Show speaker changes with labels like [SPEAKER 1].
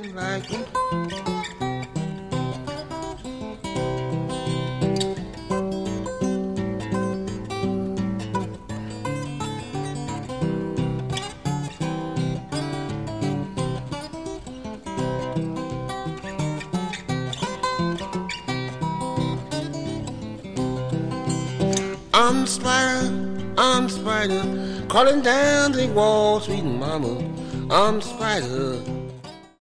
[SPEAKER 1] like it. I'm spider, crawling down the wall, sweet mama. I'm spider.